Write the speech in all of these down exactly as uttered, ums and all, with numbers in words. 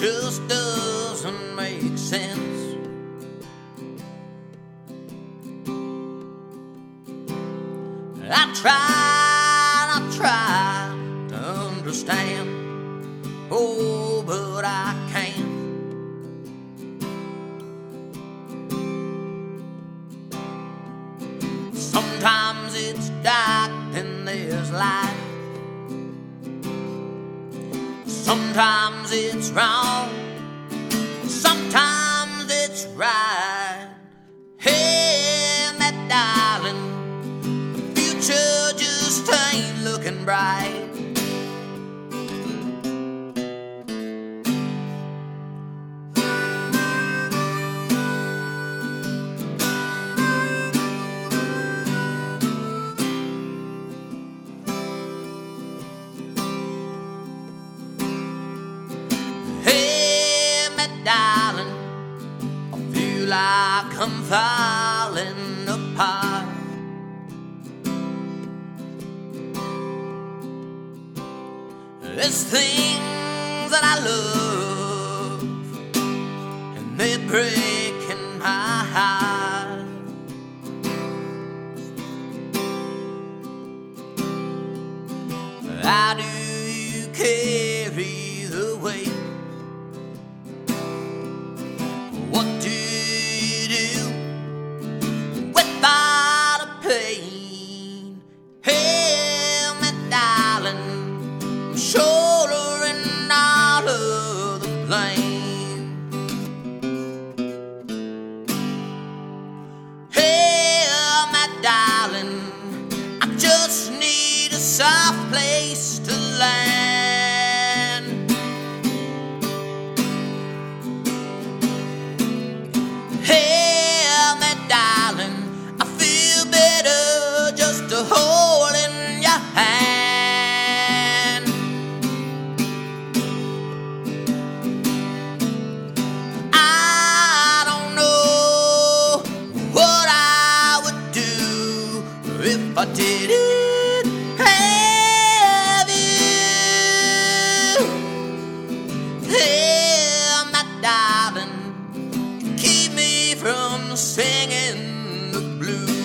just doesn't make sense. I tried, I tried to understand, oh, but I can't. Sometimes it's dark and there's light. Sometimes it's wrong, sometimes it's right. Hey, my darling, the future just ain't looking bright. Darling, I feel like I'm falling apart. There's things that I love, and they're breaking my heart. How do you carry the weight? What do you do without a pain? Hey, my darling, I'm shouldering all of the blame. Hey, my darling, I just need a soft place to land. Hey, my darling, I feel better just to hold in your hand. I don't know what I would do if I didn't have you. Hey, my darling, from singing the blues.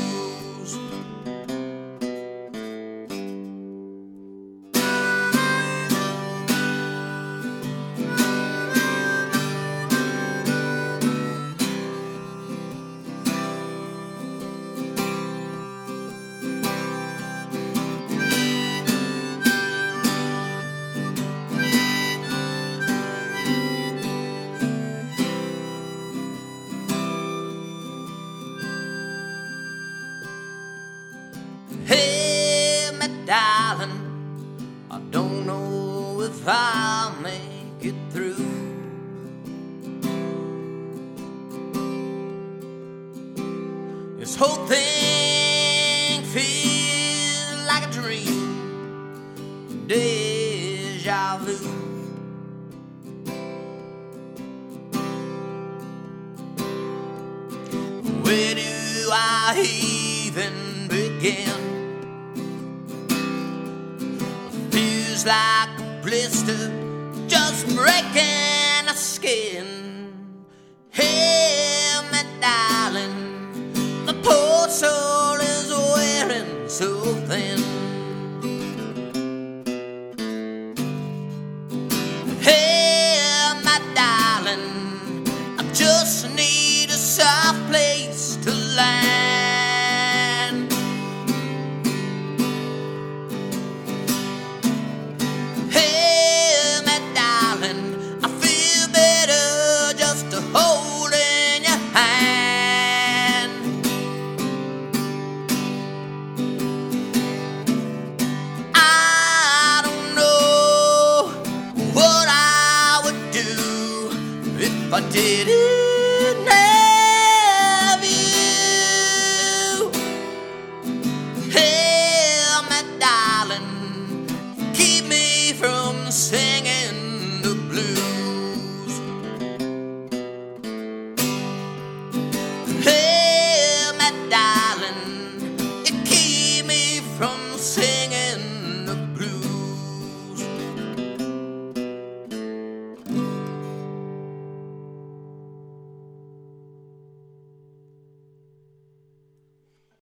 Hey, my darling, I don't know if I'll make it through. This whole thing feels like a dream, deja vu. Where do I even begin? Feels like a blister just breaking the skin. Hey, my darling, the poor soul is wearing so thin. Hey, my darling, I just need a soft place to land. If I didn't have you, hey, my darling.